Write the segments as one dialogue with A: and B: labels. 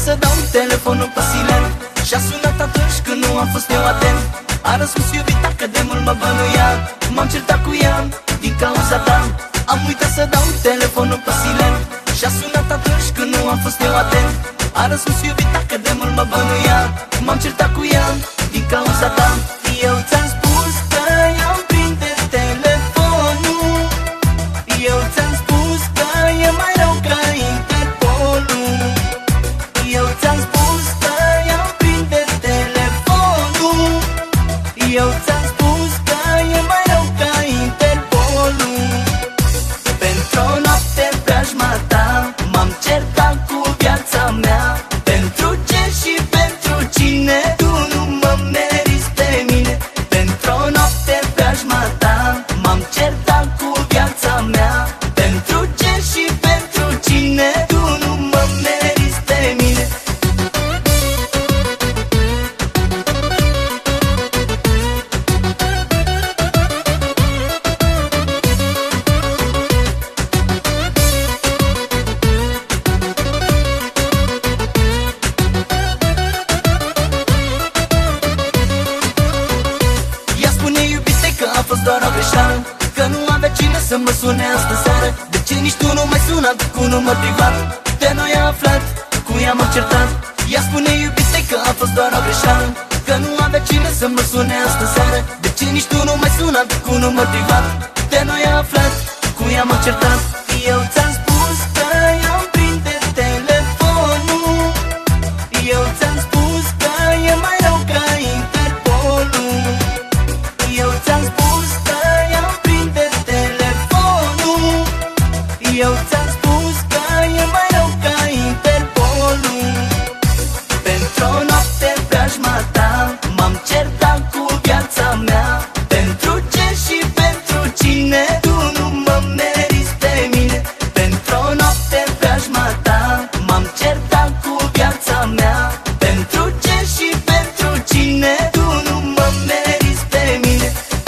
A: să dau telefonul pe silent și-a sunat atunci când nu am fost eu atent. A răspuns iubita că de mult mă bănuia, m-am certat cu ea din cauza ta. Am uitat să dau telefonul pe silent și-a sunat atunci când nu am fost eu atent. A răspuns iubita că de mult mă bănuia, m-am certat cu ea din cauza ta. Eu ți-am spus că i-am prinde telefonul, eu ți-am spus că e mai rău ca Interpolul. Eu ți-am spus că i-am prinde telefonul, eu ți-am spus că e mai rău ca Interpolul. Pentru o noapte preajma ta m-am certat cu viața mea. Pentru ce și pentru cine? Tu nu mă meriți pe mine. Pentru o noapte preajma ta m-am certat cu viața mea. Pentru ce și pentru cine? Tu nu mă meriți pe mine. Ea spune iubite că a fost doar o greșeală, că nu avea cine să mă sune astă seară. De ce nici tu nu mai sunat cu număr privat? De noi a aflat, cu ea m-am certat. Ea spune iubite că a fost doar o greșeală, că nu avea cine să mă sune astă seară. De ce nici tu nu mai sunat cu număr privat? De noi a aflat, cu ea m-am certat. Eu ți-am spus că i-am prinde telefonul, eu ți-am spus că e mai rău ca Interpolul. Eu ți-am spus că i-am prinde telefonul, eu ți-am spus că e mai rău ca Interpolul. Pentru o noapte preajma ta m-am certat cu viața mea. Pentru ce și pentru cine? Tu nu mă meriți pe mine. Pentru o noapte preajma ta m-am certat cu viața mea. Pentru ce și pentru cine? Tu nu mă meriți pe mine.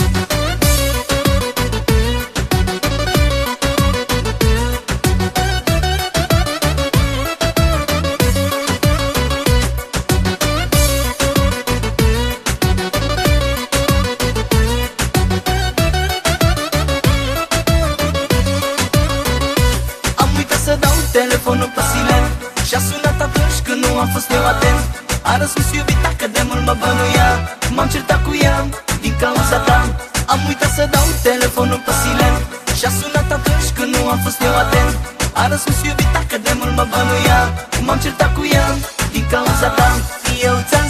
A: Am uitat să dau telefonul pe silent și-a sunat atunci când nu am fost eu atent. A răspuns iubita că de mult mă bănuia, m-am certat cu ea din cauza ta. Am uitat să dau telefonul pe silent și-a sunat atunci când nu am fost eu atent. A răspuns iubita că de mult mă bănuia, m-am certat cu ea din cauza ta. Eu ți-am